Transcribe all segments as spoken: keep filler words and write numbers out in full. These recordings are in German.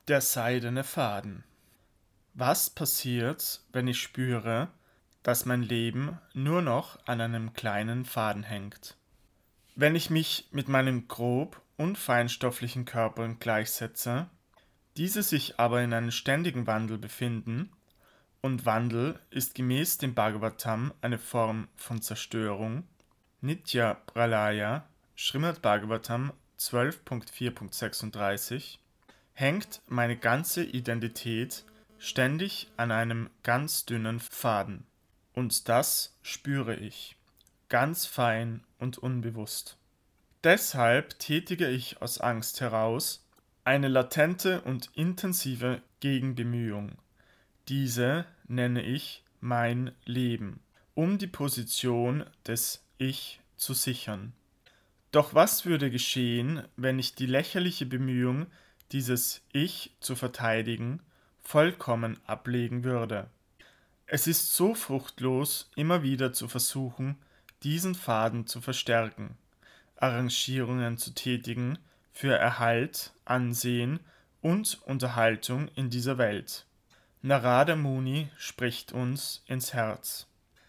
Der seidene Faden. Was passiert, wenn ich spüre, dass mein Leben nur noch an einem kleinen Faden hängt? Wenn ich mich mit meinem grob- und feinstofflichen Körper gleichsetze, diese sich aber in einem ständigen Wandel befinden, und Wandel ist gemäß dem Bhagavatam eine Form von Zerstörung, Nitya Pralaya, Srimad Bhagavatam zwölf Punkt vier Punkt sechsunddreißig, hängt meine ganze Identität ständig an einem ganz dünnen Faden. Und das spüre ich, ganz fein und unbewusst. Deshalb tätige ich aus Angst heraus eine latente und intensive Gegenbemühung. Diese nenne ich mein Leben, um die Position des Ich zu sichern. Doch was würde geschehen, wenn ich die lächerliche Bemühung, dieses Ich zu verteidigen, vollkommen ablegen würde? Es ist so fruchtlos, immer wieder zu versuchen, diesen Faden zu verstärken, Arrangierungen zu tätigen für Erhalt, Ansehen und Unterhaltung in dieser Welt. Narada Muni spricht uns ins Herz.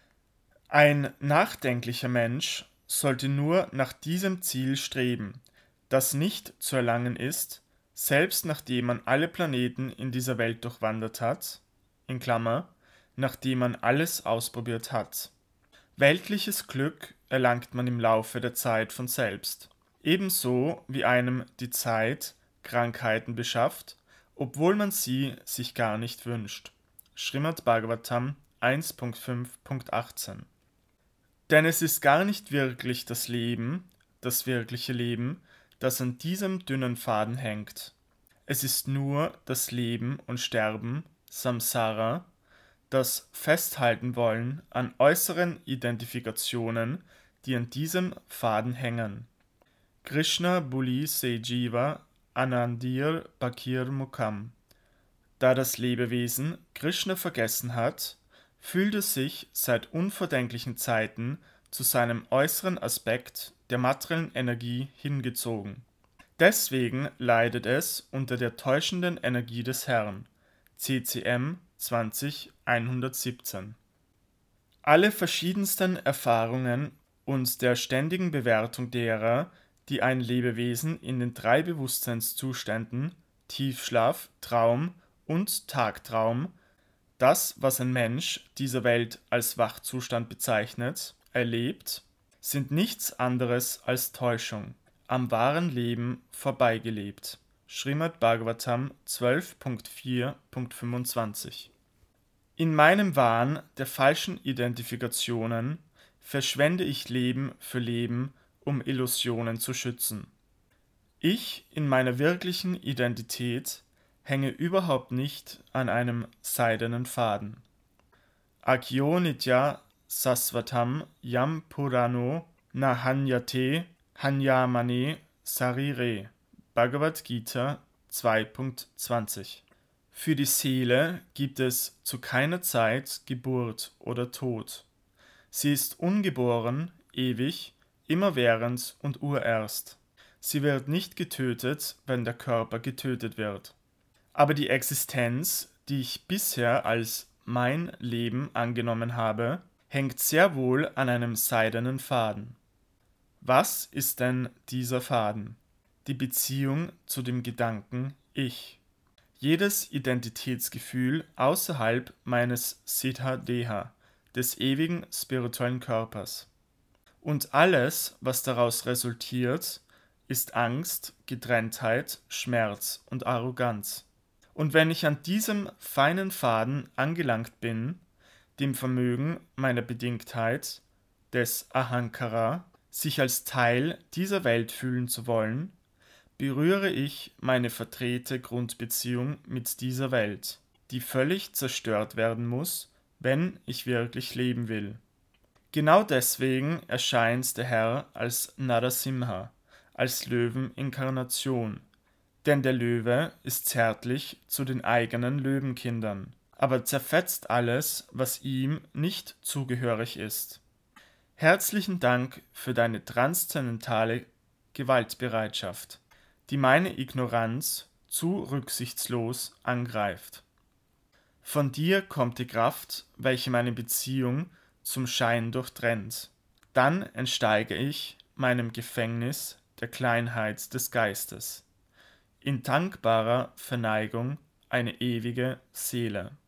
Ein nachdenklicher Mensch sollte nur nach diesem Ziel streben, das nicht zu erlangen ist, selbst nachdem man alle Planeten in dieser Welt durchwandert hat, in Klammer, nachdem man alles ausprobiert hat. Weltliches Glück erlangt man im Laufe der Zeit von selbst, ebenso wie einem die Zeit Krankheiten beschafft, obwohl man sie sich gar nicht wünscht. Srimad Bhagavatam eins Punkt fünf Punkt achtzehn. Denn es ist gar nicht wirklich das Leben, das wirkliche Leben, das an diesem dünnen Faden hängt. Es ist nur das Leben und Sterben, Samsara, das Festhalten wollen an äußeren Identifikationen, die an diesem Faden hängen. Krishna Buli Se Jiva Anandir Bakir Mukam. Da das Lebewesen Krishna vergessen hat, fühlt es sich seit unvordenklichen Zeiten zu seinem äußeren Aspekt der materiellen Energie hingezogen. Deswegen leidet es unter der täuschenden Energie des Herrn. C C M zwanzig hundertsiebzehn. Alle verschiedensten Erfahrungen und der ständigen Bewertung derer, die ein Lebewesen in den drei Bewusstseinszuständen Tiefschlaf, Traum und Tagtraum, das, was ein Mensch dieser Welt als Wachzustand bezeichnet, erlebt, sind nichts anderes als Täuschung, am wahren Leben vorbeigelebt. Srimad Bhagavatam zwölf Punkt vier Punkt fünfundzwanzig. In meinem Wahn der falschen Identifikationen verschwende ich Leben für Leben, um Illusionen zu schützen. Ich in meiner wirklichen Identität hänge überhaupt nicht an einem seidenen Faden. Akyo Nitya Sasvatam Yam Purano Nahanyate Hanyamane Sarire. Bhagavad Gita zwei Punkt zwanzig. Für die Seele gibt es zu keiner Zeit Geburt oder Tod. Sie ist ungeboren, ewig, immerwährend und urerst. Sie wird nicht getötet, wenn der Körper getötet wird. Aber die Existenz, die ich bisher als mein Leben angenommen habe, hängt sehr wohl an einem seidenen Faden. Was ist denn dieser Faden? Die Beziehung zu dem Gedanken Ich. Jedes Identitätsgefühl außerhalb meines Siddha Deha, des ewigen spirituellen Körpers. Und alles, was daraus resultiert, ist Angst, Getrenntheit, Schmerz und Arroganz. Und wenn ich an diesem feinen Faden angelangt bin, dem Vermögen meiner Bedingtheit, des Ahankara, sich als Teil dieser Welt fühlen zu wollen, berühre ich meine verdrehte Grundbeziehung mit dieser Welt, die völlig zerstört werden muss, wenn ich wirklich leben will. Genau deswegen erscheint der Herr als Narasimha, als Löweninkarnation. Denn der Löwe ist zärtlich zu den eigenen Löwenkindern, aber zerfetzt alles, was ihm nicht zugehörig ist. Herzlichen Dank für deine transzendentale Gewaltbereitschaft, die meine Ignoranz zu rücksichtslos angreift. Von dir kommt die Kraft, welche meine Beziehung zum Schein durchtrennt. Dann entsteige ich meinem Gefängnis der Kleinheit des Geistes, in dankbarer Verneigung eine ewige Seele.